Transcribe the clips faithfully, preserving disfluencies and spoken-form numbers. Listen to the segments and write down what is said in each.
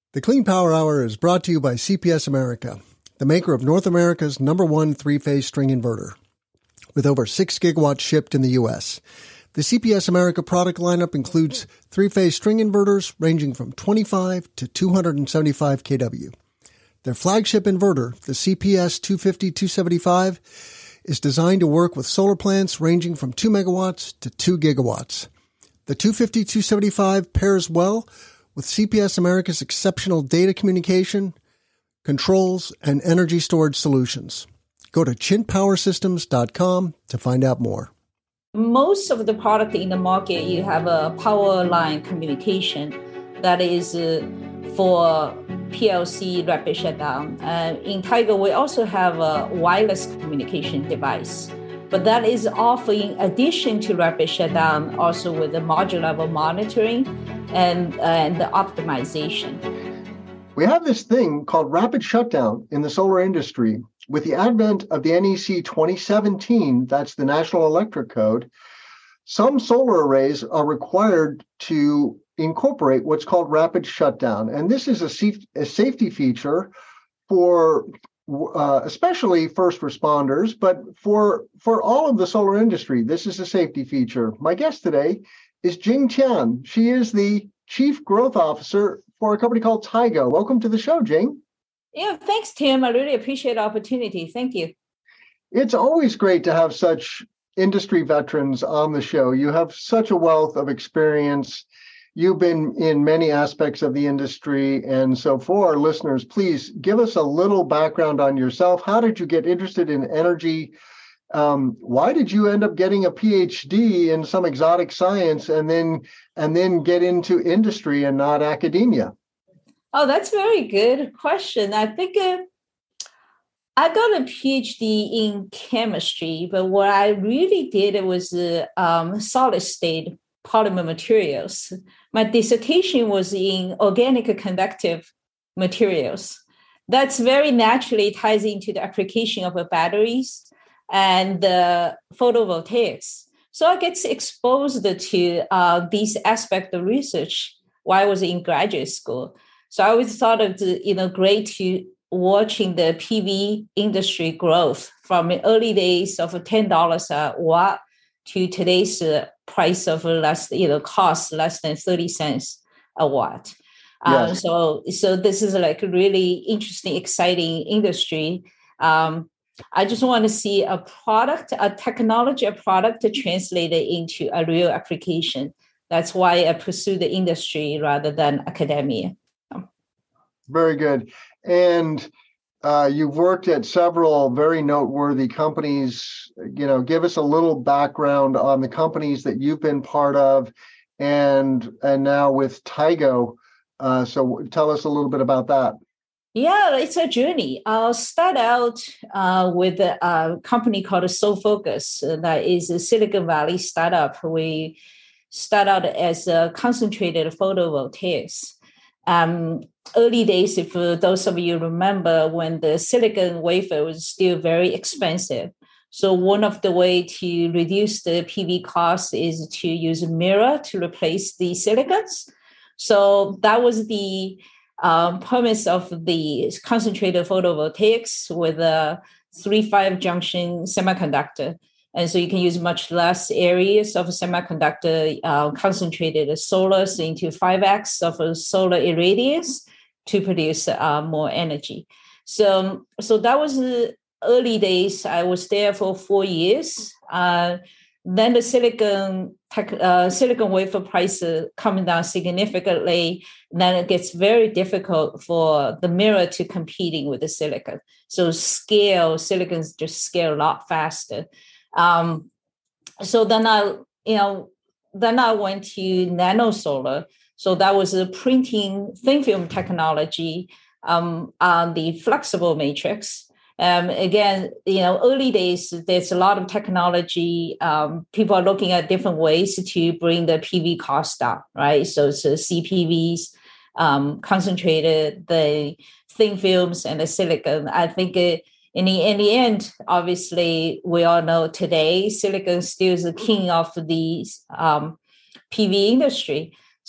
The Clean Power Hour is brought to you by C P S America, the maker of North America's number one three-phase string inverter. With over six gigawatts shipped in the U S, the C P S America product lineup includes three-phase string inverters ranging from twenty-five to two hundred seventy-five kilowatts. Their flagship inverter, the C P S two fifty two seventy-five, is designed to work with solar plants ranging from two megawatts to two gigawatts. The two fifty two seventy-five pairs well with C P S America's exceptional data communication, controls, and energy storage solutions. Go to chint power systems dot com to find out more. Most of the product in the market, you have a power line communication that is uh, for P L C rapid shutdown. Uh, in Tigo, we also have a wireless communication device, but that is offered in addition to rapid shutdown, also with the module level monitoring and, uh, and the optimization. We have this thing called rapid shutdown in the solar industry. With the advent of the N E C twenty seventeen, that's the National Electric Code, some solar arrays are required to incorporate what's called rapid shutdown. And this is a, saf- a safety feature for uh, especially first responders, but for, for all of the solar industry, this is a safety feature. My guest today is Jing Tian. She is the Chief Growth Officer for a company called Tigo. Welcome to the show, Jing. Yeah, thanks, Tim. I really appreciate the opportunity. Thank you. It's always great to have such industry veterans on the show. You have such a wealth of experience. You've been in many aspects of the industry. And so for our listeners, please give us a little background on yourself. How did you get interested in energy? Um, why did you end up getting a P H D in some exotic science and then and then get into industry and not academia? Oh, that's a very good question. I think uh, I got a P H D in chemistry, but what I really did was uh, um, solid state polymer materials. My dissertation was in organic conductive materials. That's very naturally ties into the application of uh, batteries and uh, photovoltaics. So I get exposed to uh, these aspects of research while I was in graduate school. So I always thought of the, you know, great to watching the P V industry growth from the early days of ten dollars a watt to today's uh, price of less, you know, cost less than thirty cents a watt. Yes. Um, so, so this is like a really interesting, exciting industry. Um, I just want to see a product, a technology, a product to translate it into a real application. That's why I pursue the industry rather than academia. Very good. And uh, you've worked at several very noteworthy companies. You know, give us a little background on the companies that you've been part of and and now with Tigo. Uh, so tell us a little bit about that. Yeah, it's a journey. I'll start out uh, with a, a company called SolFocus. Uh, that is a Silicon Valley startup. We start out as a concentrated photovoltaics. Um, early days, if uh, those of you remember, when the silicon wafer was still very expensive. So one of the way to reduce the P V cost is to use a mirror to replace the silicons. So that was the um, premise of the concentrated photovoltaics with a three five junction semiconductor. And so you can use much less areas of semiconductor uh, concentrated solar into five x of a solar irradiance to produce uh, more energy. So, so that was the early days. I was there for four years. Uh, then the silicon tech, uh, silicon wafer price uh, coming down significantly. Then it gets very difficult for the mirror to competing with the silicon. So scale, silicons just scale a lot faster. Um, so then I, you know, then I went to nano solar. So that was a printing thin film technology um, on the flexible matrix. Um, again, you know, early days, there's a lot of technology. Um, people are looking at different ways to bring the P V cost down, right? So it's so C P Vs, um, concentrated, the thin films, and the silicon. I think it, In the, in the end, obviously, we all know today, silicon still is the king of the um, P V industry.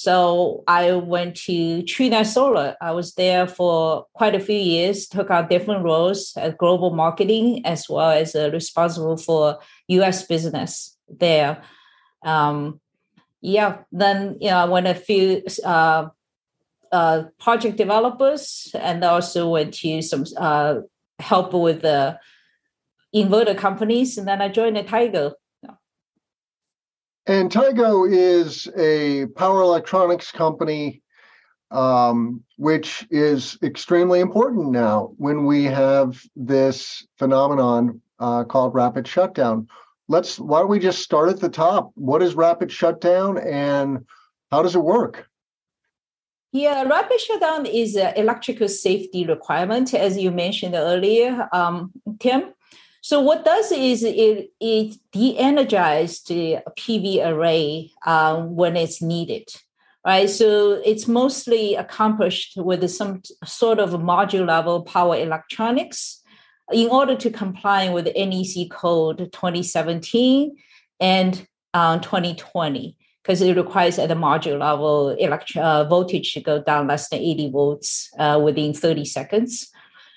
So I went to TrueNet Solar. I was there for quite a few years, took on different roles at global marketing, as well as uh, responsible for U S business there. Um, yeah, then you know, I went a few uh, uh, project developers, and also went to some uh, help with the inverter companies, and then I joined the Tigo. And Tigo is a power electronics company, um, which is extremely important now when we have this phenomenon uh, called rapid shutdown. Let's, why don't we just start at the top? What is rapid shutdown and how does it work? Yeah, rapid shutdown is an electrical safety requirement, as you mentioned earlier, um, Tim. So what does is it, it de-energizes the P V array uh, when it's needed, right? So it's mostly accomplished with some sort of module level power electronics in order to comply with N E C code twenty seventeen and uh, twenty twenty, because it requires at the module level elect- uh, voltage to go down less than eighty volts uh, within thirty seconds.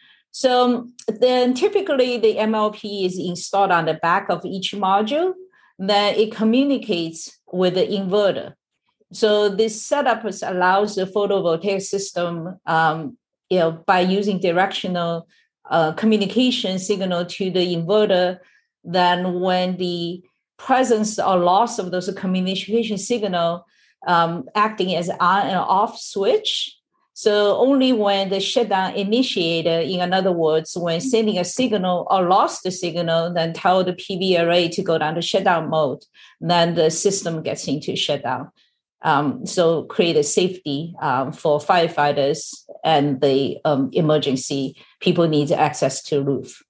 So then typically the M L P is installed on the back of each module. Then it communicates with the inverter. So this setup allows the photovoltaic system, um, you know, by using directional uh, communication signal to the inverter. Then when the presence or loss of those communication signal um, acting as on and off switch. So only when the shutdown initiated, in other words, when sending a signal or lost the signal, then tell the P V array to go down to shutdown mode, then the system gets into shutdown. Um, so create a safety um, for firefighters and the um, emergency people need access to roof.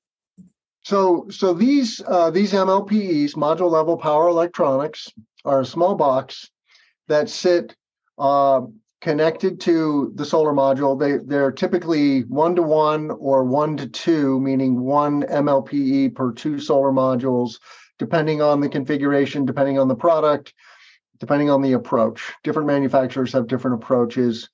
So, so these uh, these M L P Es, module level power electronics, are a small box that sit uh, connected to the solar module. They they're typically one to one or one to two, meaning one M L P E per two solar modules, depending on the configuration, depending on the product, depending on the approach. Different manufacturers have different approaches,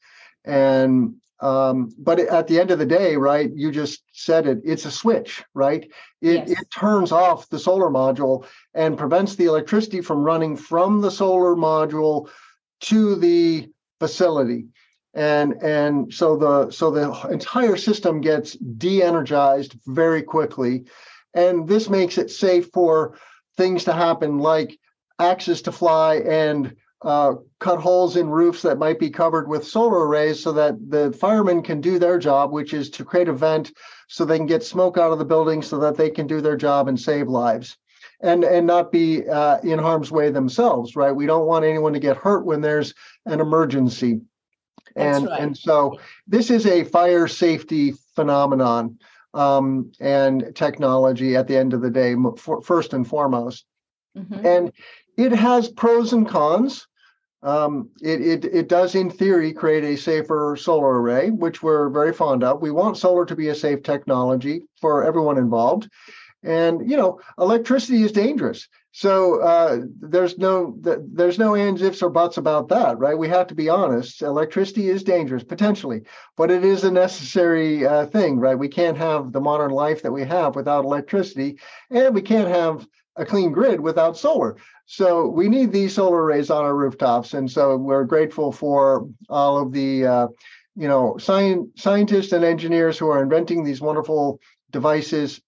and Um, but at the end of the day, right, you just said it, it's a switch, right? It, yes. It turns off the solar module and prevents the electricity from running from the solar module to the facility. And, and so the so the entire system gets de-energized very quickly. And this makes it safe for things to happen like axes to fly and Uh, cut holes in roofs that might be covered with solar arrays so that the firemen can do their job, which is to create a vent so they can get smoke out of the building so that they can do their job and save lives and, and not be uh, in harm's way themselves, right? We don't want anyone to get hurt when there's an emergency. And, right. and so this is a fire safety phenomenon um, and technology at the end of the day, for, first and foremost. Mm-hmm. And it has pros and cons. Um, it, it it does, in theory, create a safer solar array, which we're very fond of. We want solar to be a safe technology for everyone involved. And, you know, electricity is dangerous. So uh, there's no there's no ands, ifs, or buts about that, right? We have to be honest. Electricity is dangerous, potentially, but it is a necessary uh, thing, right? We can't have the modern life that we have without electricity, and we can't have a clean grid without solar. So we need these solar arrays on our rooftops. And so we're grateful for all of the, uh, you know, sci- scientists and engineers who are inventing these wonderful devices.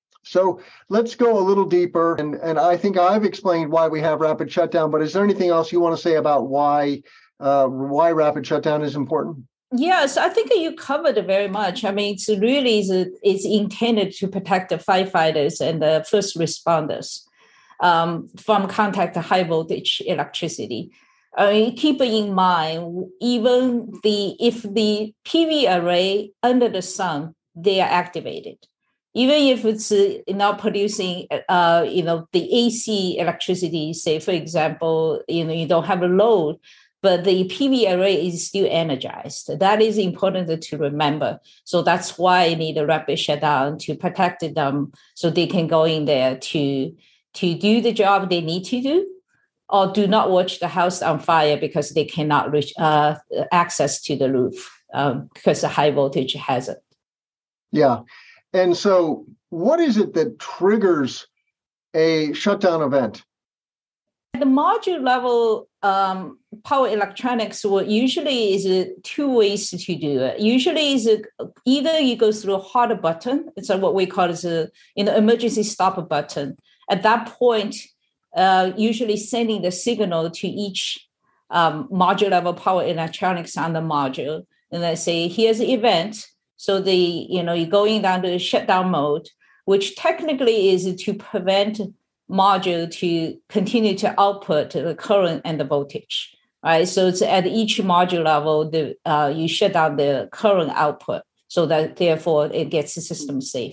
So let's go a little deeper. And, and I think I've explained why we have rapid shutdown, but is there anything else you want to say about why, uh, why rapid shutdown is important? Yes, I think you covered it very much. I mean, it's really is it's intended to protect the firefighters and the first responders um, from contact to high voltage electricity. I mean, keep in mind, even the if the P V array under the sun, they are activated. Even if it's uh, not producing, uh, you know, the A C electricity, say, for example, you know, you don't have a load, but the P V array is still energized. That is important to remember. So that's why I need a rapid shutdown to protect them so they can go in there to, to do the job they need to do. or do not watch the house on fire because they cannot reach uh, access to the roof um, because of high voltage hazard. Yeah. And so what is it that triggers a shutdown event? At the module level, um, power electronics will usually is uh, two ways to do it. Usually is uh, either you go through a hot button. It's uh, what we call as a you know emergency stop button. At that point, uh, usually sending the signal to each um, module level power electronics on the module, and they say here's the event. So the you know you're going down to shutdown mode, which technically is to prevent module to continue to output the current and the voltage, right? So it's at each module level, the uh, you shut down the current output so that therefore it gets the system safe.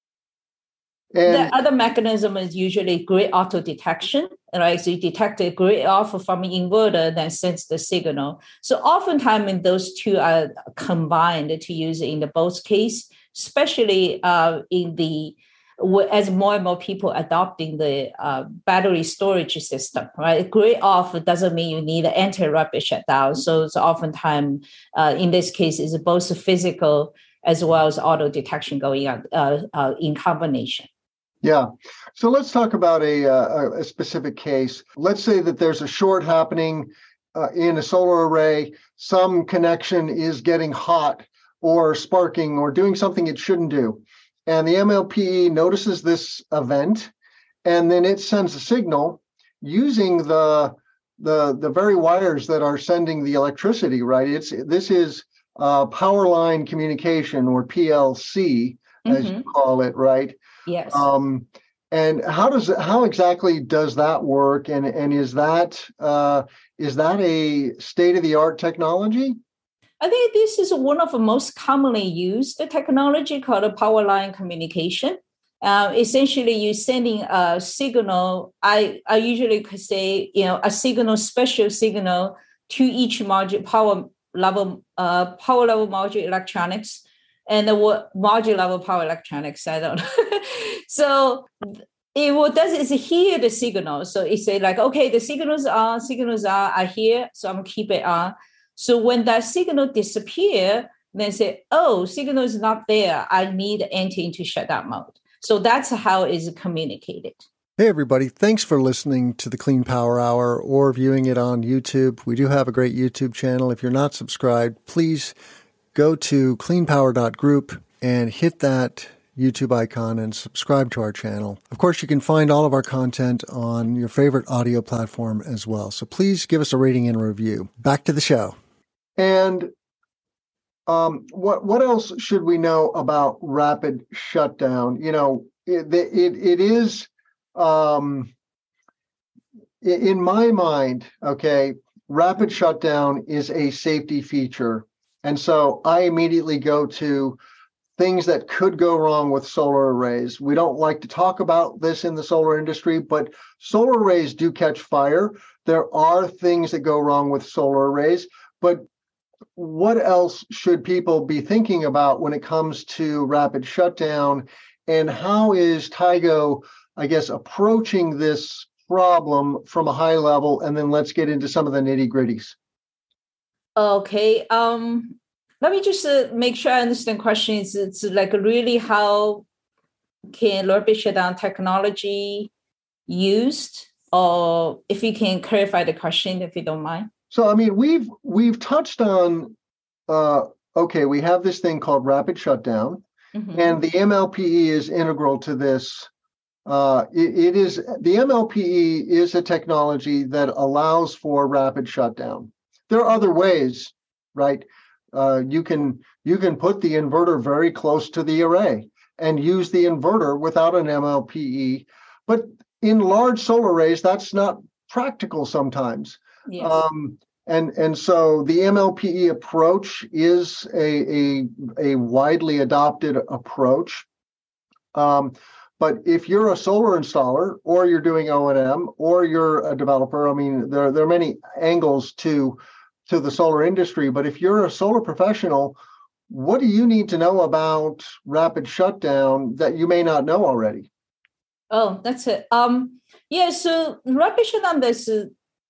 And the other mechanism is usually grid auto detection, right? So you detect a grid off from an inverter, then sends the signal. So oftentimes those two are combined to use in the both case, especially uh, in the as more and more people adopting the uh, battery storage system, right? Grid off doesn't mean you need an anti-rapid shutdown. So it's oftentimes, uh, in this case, is both physical as well as auto detection going on uh, uh, in combination. Yeah. So let's talk about a, a, a specific case. Let's say that there's a short happening uh, in a solar array. Some connection is getting hot or sparking or doing something it shouldn't do. And the M L P E notices this event, and then it sends a signal using the the the very wires that are sending the electricity. Right? It's this is uh, power line communication, or P L C, mm-hmm. as you call it, right? Yes. Um, and how does how exactly does that work? And and is that uh, is that a state of the art technology? I think this is one of the most commonly used technology called a power line communication. Uh, essentially, you're sending a signal. I, I usually could say, you know, a signal, special signal to each module power level, uh, power level module electronics, and the module level power electronics. I don't know. So it what does is hear the signal. So it say like, okay, the signals are signals are, are here, so I'm gonna keep it on. So when that signal disappear, then say, oh, signal is not there. I need to enter into shutdown mode. So that's how it is communicated. Hey, everybody. Thanks for listening to the Clean Power Hour or viewing it on YouTube. We do have a great YouTube channel. If you're not subscribed, please go to clean power dot group and hit that YouTube icon and subscribe to our channel. Of course, you can find all of our content on your favorite audio platform as well. So please give us a rating and a review. Back to the show. And um, what what else should we know about rapid shutdown? You know, it it, it is, um, in my mind, okay, rapid shutdown is a safety feature. And so I immediately go to things that could go wrong with solar arrays. We don't like to talk about this in the solar industry, but solar arrays do catch fire. There are things that go wrong with solar arrays, but what else should people be thinking about when it comes to rapid shutdown? And how is Tigo, I guess, approaching this problem from a high level? And then let's get into some of the nitty-gritties. Okay. Um, let me just uh, make sure I understand the question. It's, it's like really how can rapid shutdown technology used? Or if you can clarify the question, if you don't mind. So, I mean, we've we've touched on, uh, okay, we have this thing called rapid shutdown, mm-hmm. and the M L P E is integral to this. Uh, it, it is the M L P E is a technology that allows for rapid shutdown. There are other ways, right? Uh, you can you can put the inverter very close to the array and use the inverter without an M L P E, but in large solar arrays, that's not practical sometimes. Yes. Um, and and so the M L P E approach is a a, a widely adopted approach. Um, but if you're a solar installer or you're doing O and M or you're a developer, I mean, there, there are many angles to, to the solar industry. But if you're a solar professional, what do you need to know about rapid shutdown that you may not know already? Oh, that's it. Um, yeah, so rapid shutdown, there's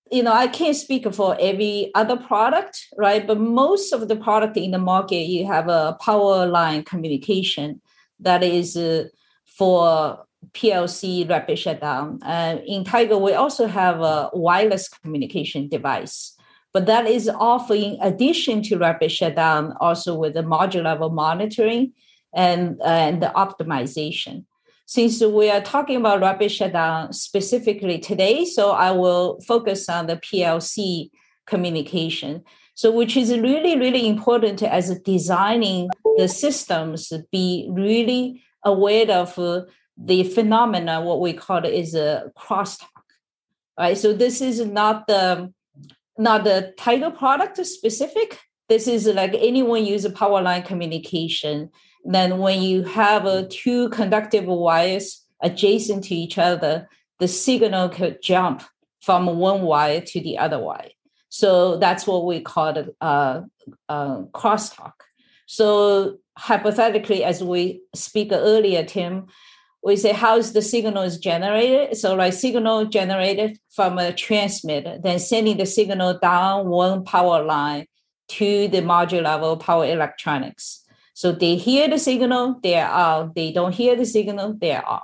you know, I can't speak for every other product, right? But most of the product in the market, you have a power line communication that is uh, for P L C rapid shutdown. Uh, in Tiger, we also have a wireless communication device, but that is offered in addition to rapid shutdown, also with the module level monitoring and, uh, and the optimization. Since we are talking about rapid shutdown specifically today, so I will focus on the P L C communication. So which is really, really important as designing the systems, be really aware of uh, the phenomena, what we call it is a crosstalk, right? So this is not the, not the Tiger product specific. This is like anyone use a power line communication. Then when you have uh, two conductive wires adjacent to each other, the signal could jump from one wire to the other wire. So that's what we call the uh, uh, crosstalk. So hypothetically, as we speak earlier, Tim, we say how is the signal is generated? So like signal generated from a transmitter, then sending the signal down one power line to the module level power electronics. So they hear the signal, they're out. They don't hear the signal, they're off.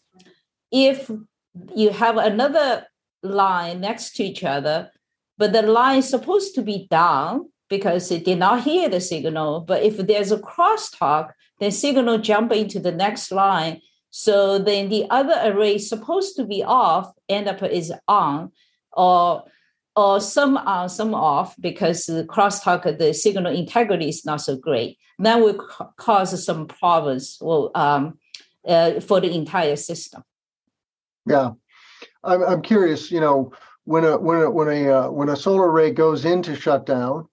If you have another line next to each other, but the line is supposed to be down because it did not hear the signal. But if there's a crosstalk, then signal jump into the next line. So then the other array is supposed to be off, end up is on, or or some on, some off, because the crosstalk, the signal integrity is not so great. That will ca- cause some problems well, um, uh, for the entire system. Yeah, I'm I'm curious. You know, when a when a when a uh, when a solar array goes into shutdown,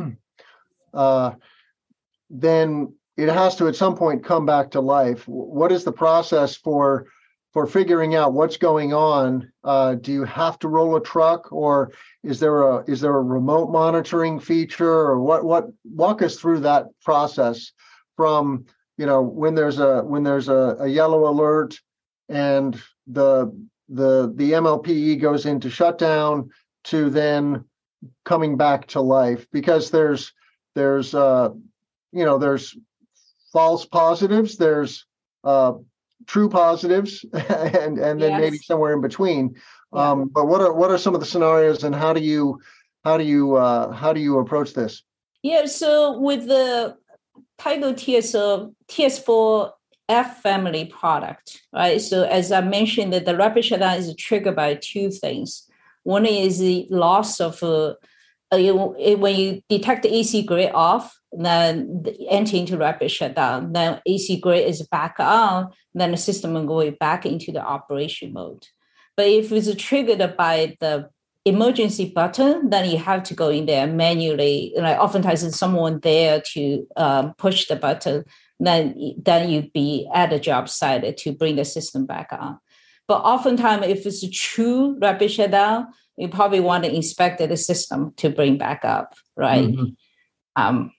uh, then it has to at some point come back to life. What is the process for for figuring out what's going on? Uh, do you have to roll a truck, or is there a is there a remote monitoring feature, or what? What walk us through that process from, you know, when there's a when there's a, a yellow alert and the the the M L P E goes into shutdown to then coming back to life, because there's there's uh, you know there's false positives, there's uh, true positives, and and then yes. maybe somewhere in between. Yeah. Um, but what are what are some of the scenarios, and how do you how do you uh, how do you approach this? Yeah, so with the Tiger T S O T S four F family product, right? So as I mentioned, that the rapid shutdown is triggered by two things. One is the loss of uh, uh, when you detect the A C grid off, then enter into rapid shutdown. Then A C grid is back on, then the system will go back into the operation mode. But if it's triggered by the emergency button, then you have to go in there manually. Like oftentimes there's someone there to um, push the button. Then, then you'd be at a job site to bring the system back on. But oftentimes, if it's a true rapid shutdown, you probably want to inspect the system to bring back up, right? Mm-hmm. Um,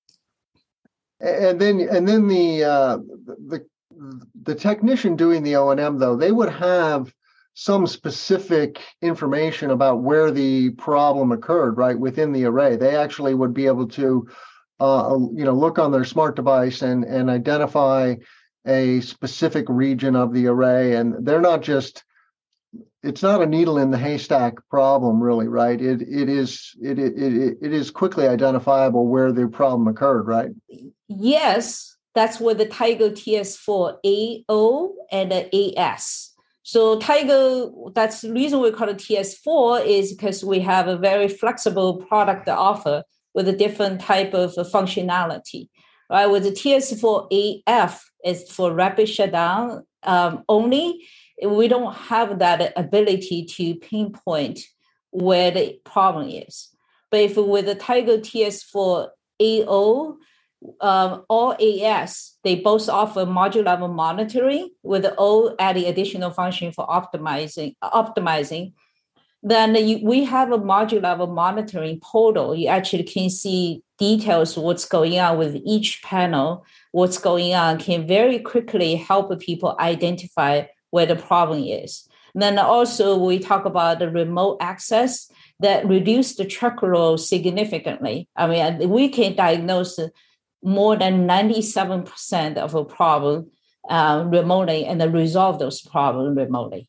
and then, and then the uh, the the technician doing the O and M, though, they would have some specific information about where the problem occurred, right, within the array. They actually would be able to, uh, you know, look on their smart device and and identify a specific region of the array. And they're not just, it's not a needle in the haystack problem, really, right? It it is it it it, it is quickly identifiable where the problem occurred, right? Yes, that's where the Tiger T S four A O and the A S. So Tiger, that's the reason we call it T S four, is because we have a very flexible product offer with a different type of functionality, right? With the T S four A F is for rapid shutdown um, only. We don't have that ability to pinpoint where the problem is. But if with the Tiger T S four A O um, or A S, they both offer module level monitoring with the O adding additional function for optimizing. optimizing. Then you, we have a module level monitoring portal. You actually can see details of what's going on with each panel, what's going on, can very quickly help people identify where the problem is. And then also we talk about the remote access. that reduce the truck roll significantly. I mean, we can diagnose more than ninety-seven percent of a problem uh, remotely and then resolve those problems remotely.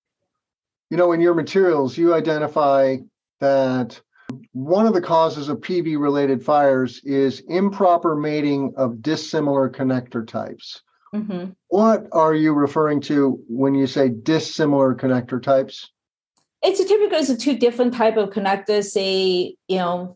You know, in your materials, you identify that one of the causes of P V-related fires is improper mating of dissimilar connector types. Mm-hmm. What are you referring to when you say dissimilar connector types? It's a typical, it's a two different type of connectors, say, you know,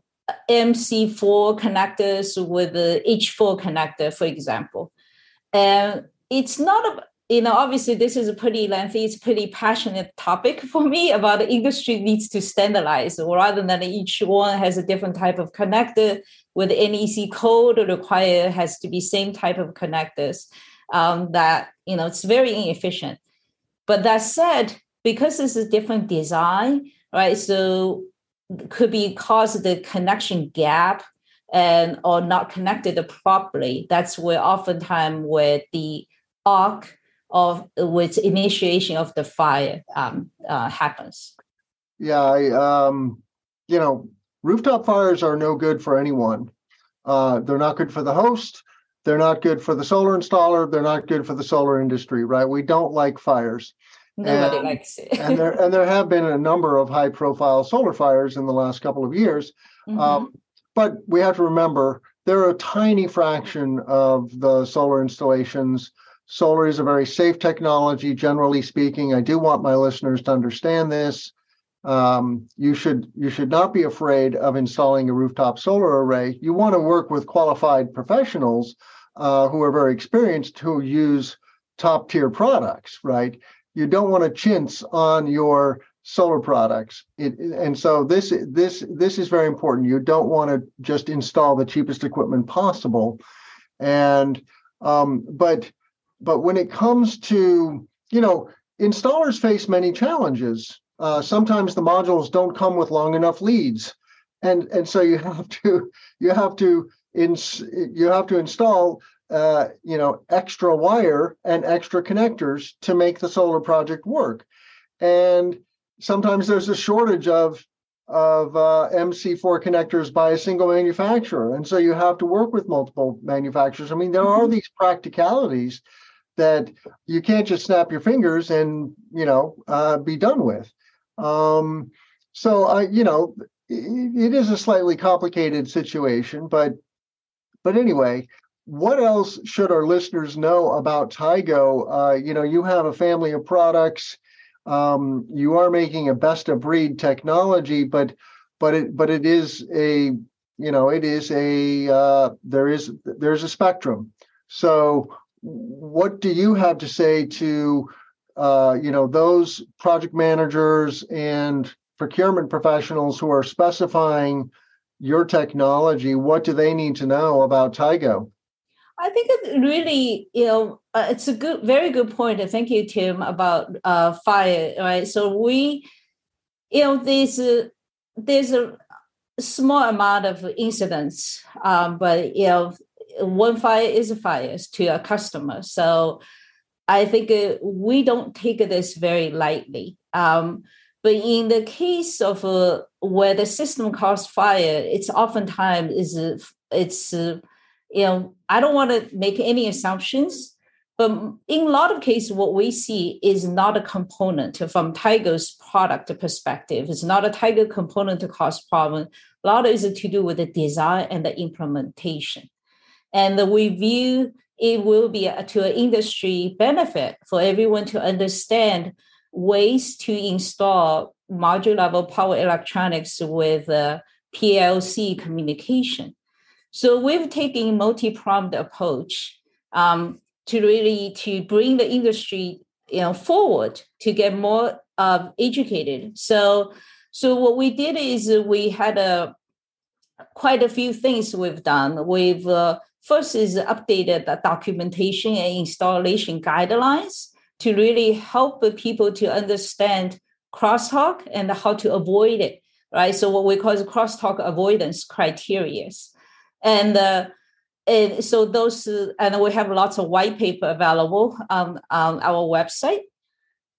M C four connectors with the H four connector, for example. And it's not a You know, obviously, this is a pretty lengthy, it's a pretty passionate topic for me about the industry needs to standardize rather than each one has a different type of connector with N E C code required has to be same type of connectors um, that, you know, it's very inefficient. But that said, because it's a different design, right, so could be cause the connection gap and or not connected properly. That's where oftentimes where the arc of with initiation of the fire um, uh, happens. Yeah, I, um, you know, rooftop fires are no good for anyone. Uh, they're not good for the host. They're not good for the solar installer. They're not good for the solar industry, right? We don't like fires. Nobody and, likes it. and there and there have been a number of high-profile solar fires in the last couple of years. Mm-hmm. Um, but we have to remember they're a tiny fraction of the solar installations. Solar is a very safe technology, generally speaking. I do want my listeners to understand this. Um, you should you should not be afraid of installing a rooftop solar array. You want to work with qualified professionals uh, who are very experienced, who use top-tier products, right? You don't want to chintz on your solar products. It, and so this this this is very important. You don't want to just install the cheapest equipment possible. And um, but But when it comes to, you know, installers face many challenges. Uh, sometimes the modules don't come with long enough leads, and and so you have to you have to ins you have to install uh, you know extra wire and extra connectors to make the solar project work. And sometimes there's a shortage of of uh, M C four connectors by a single manufacturer, and so you have to work with multiple manufacturers. I mean, there are these practicalities that you can't just snap your fingers and, you know, uh, be done with. Um, so, I, you know, it, it is a slightly complicated situation, but, but anyway, what else should our listeners know about Tigo? Uh, you know, you have a family of products. Um, you are making a best of breed technology, but, but it, but it is a, you know, it is a, uh, there is, there's a spectrum. So, what do you have to say to, uh, you know, those project managers and procurement professionals who are specifying your technology? What do they need to know about Tigo? I think it really, you know, uh, it's a good, very good point. And thank you, Tim, about uh, fire. Right. So we, you know, there's a, there's a small amount of incidents, um, but you know. One fire is a fire to a customer. So I think uh, we don't take this very lightly. Um, but in the case of uh, where the system caused fire, it's oftentimes is uh, it's uh, you know I don't want to make any assumptions, but in a lot of cases, what we see is not a component from Tigo's product perspective. It's not a Tigo component to cause problem. A lot of it is to do with the design and the implementation. And we view it will be a, to an industry benefit for everyone to understand ways to install module level power electronics with uh, P L C communication. So we've taken a multi-pronged approach um, to really to bring the industry you know, forward to get more uh, educated. So, so what we did is we had a quite a few things we've done. We've uh, First is updated the documentation and installation guidelines to really help people to understand crosstalk and how to avoid it, right? So what we call is crosstalk avoidance criteria. And, uh, and so those, uh, and we have lots of white paper available on, on our website.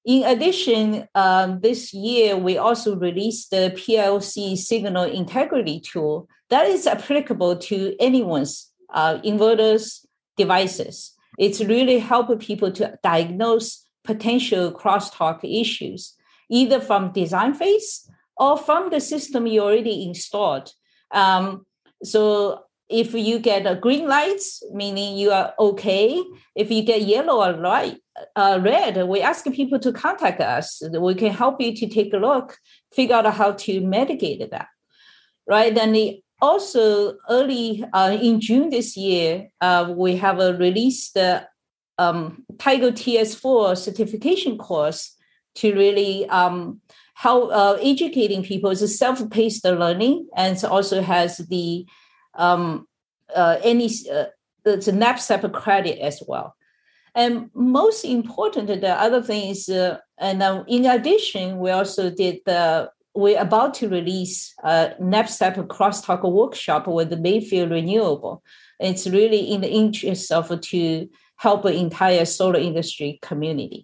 In addition, um, this year, we also released the P L C signal integrity tool that is applicable to anyone's uh, inverters devices. It's really helping people to diagnose potential crosstalk issues, either from design phase or from the system you already installed. Um, so if you get a green lights, meaning you are okay. If you get yellow or light, uh, red, we ask people to contact us. We can help you to take a look, figure out how to mitigate that, right? Then the, also early uh, in June this year, uh, we have a released the um, Tigo T S four certification course to really um, help uh, educating people. It's a self-paced learning, and it also has the um, uh, any uh, it's a NABCEP credit as well. And most important, the other thing is, uh, and uh, in addition, we also did the, we're about to release a NABCEP crosstalk workshop with the Mayfield Renewable. It's really in the interest of to help the entire solar industry community.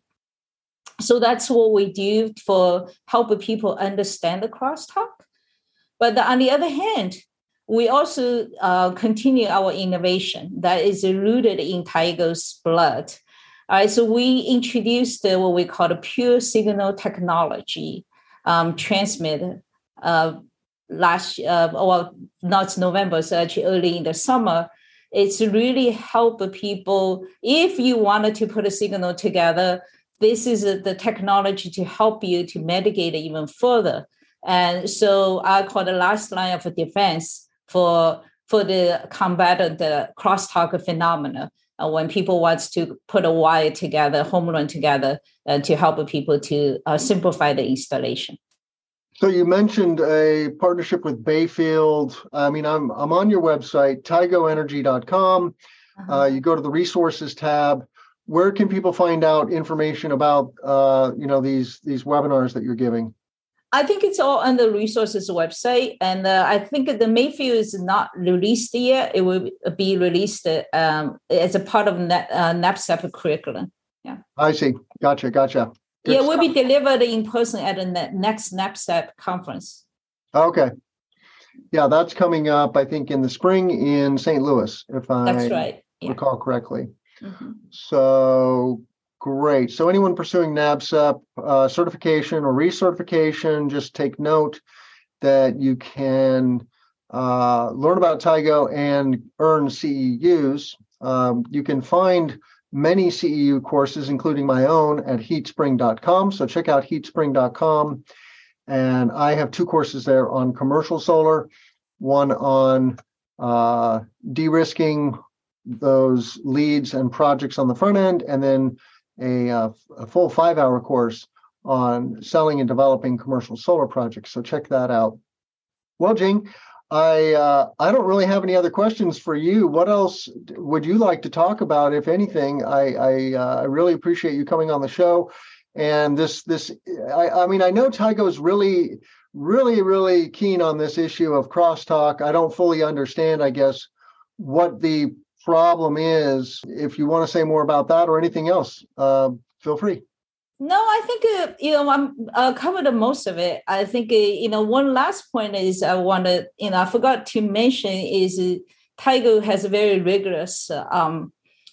So that's what we do for help people understand the crosstalk. But the, on the other hand, we also uh, continue our innovation that is rooted in Tigo's blood. All right, so we introduced uh, what we call the pure signal technology um, transmitter uh, last, uh, well, not November, so actually early in the summer. It's really help people, if you wanted to put a signal together, this is uh, the technology to help you to mitigate it even further. And so I call the last line of defense for for the combat of the crosstalk phenomena uh, when people want to put a wire together, home run together, uh, to help people to uh, simplify the installation. So you mentioned a partnership with Bayfield. I mean, I'm I'm on your website, tigo energy dot com. Uh-huh. Uh, you go to the resources tab. Where can people find out information about uh, you know these these webinars that you're giving? I think it's all on the resources website, and uh, I think the Mayfield is not released yet. It will be released um, as a part of N- uh, NABCEP curriculum. Yeah, I see. Gotcha. Gotcha. Good yeah, stuff. will be delivered in person at the next NABCEP conference. Okay. Yeah, that's coming up, I think, in the spring in Saint Louis, if I that's right. Yeah. recall correctly. Mm-hmm. So great. So anyone pursuing NABCEP uh, certification or recertification, just take note that you can uh, learn about Tigo and earn C E Us. Um, you can find many C E U courses, including my own, at heatspring dot com. So check out heatspring dot com. And I have two courses there on commercial solar, one on uh, de-risking those leads and projects on the front end, and then a, uh, a full five-hour course on selling and developing commercial solar projects. So check that out. Well, Jing, I uh, I don't really have any other questions for you. What else would you like to talk about, if anything? I I, uh, I really appreciate you coming on the show. And this this I, I mean, I know Tigo is really, really, really keen on this issue of crosstalk. I don't fully understand, I guess, what the problem is. If you want to say more about that or anything else, uh, feel free. No, I think, uh, you know, I'm uh, covered most of it. I think, uh, you know, one last point is I want to, you know, I forgot to mention is uh, Tigo has a very rigorous uh, um,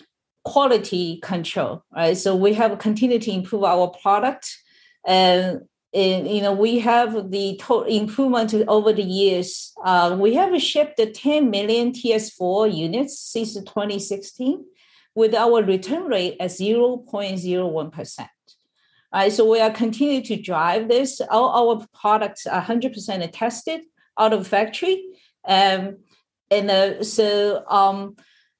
quality control, right? So we have continued to improve our product. And, and you know, we have the total improvement over the years. Uh, we have shipped ten million T S four units since twenty sixteen with our return rate at zero point zero one percent. Right, so we are continuing to drive this. All our products are one hundred percent tested out of factory. Um, and uh, so um,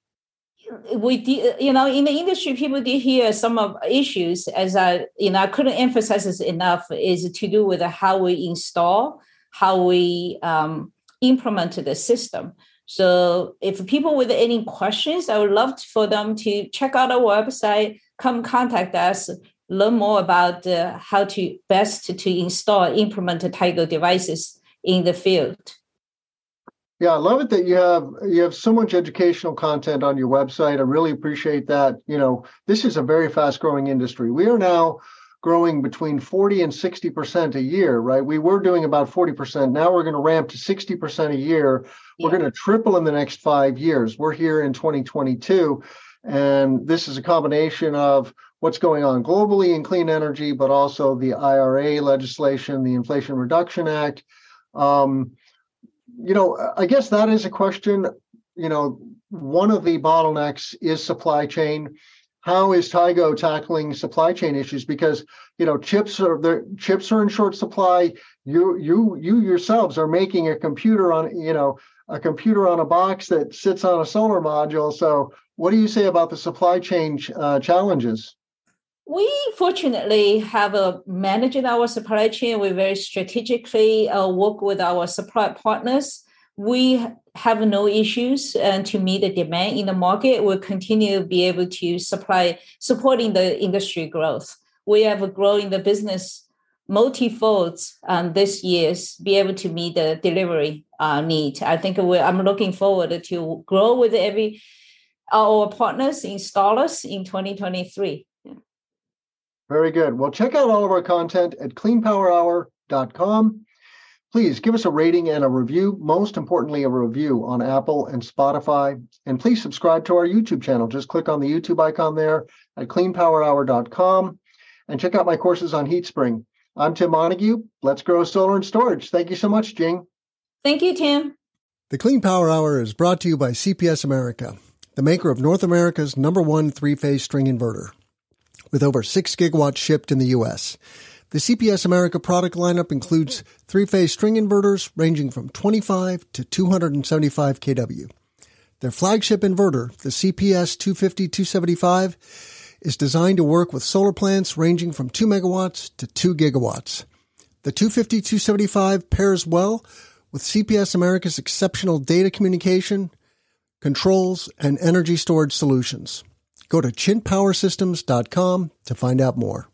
we did, you know, in the industry, people did hear some of issues, as I, you know, I couldn't emphasize this enough, is to do with how we install, how we um, implement the system. So if people with any questions, I would love for them to check out our website, come contact us, learn more about uh, how to best to, to install, implement the Tigo devices in the field. Yeah, I love it that you have you have so much educational content on your website. I really appreciate that. You know, this is a very fast growing industry. We are now growing between forty and sixty percent a year, right? We were doing about forty percent. Now we're going to ramp to sixty percent a year. We're yeah. going to triple in the next five years. We're here in twenty twenty-two. And this is a combination of what's going on globally in clean energy, but also the I R A legislation, the Inflation Reduction Act. Um, you know, I guess that is a question. You know, one of the bottlenecks is supply chain. How is Tigo tackling supply chain issues? Because, you know, chips are the chips are in short supply. You you you yourselves are making a computer on, you know, a computer on a box that sits on a solar module. So what do you say about the supply chain uh, challenges? We fortunately have uh, managed our supply chain. We very strategically uh, work with our supply partners. We have no issues uh, to meet the demand in the market. We'll continue to be able to supply, supporting the industry growth. We have grown the business multi-fold um, this year, be able to meet the delivery uh, need. I think we're, I'm looking forward to grow with every our partners, installers in twenty twenty-three. Yeah. Very good. Well, check out all of our content at clean power hour dot com. Please give us a rating and a review. Most importantly, a review on Apple and Spotify. And please subscribe to our YouTube channel. Just click on the YouTube icon there at clean power hour dot com and check out my courses on HeatSpring. I'm Tim Montague. Let's grow solar and storage. Thank you so much, Jing. Thank you, Tim. The Clean Power Hour is brought to you by C P S America, the maker of North America's number one three-phase string inverter. With over six gigawatts shipped in the U S, the C P S America product lineup includes three-phase string inverters ranging from twenty-five to two hundred seventy-five kilowatts. Their flagship inverter, the C P S two fifty two seventy-five, is designed to work with solar plants ranging from two megawatts to two gigawatts. The two fifty two seventy-five pairs well with C P S America's exceptional data communication, controls, and energy storage solutions. Go to chint power systems dot com to find out more.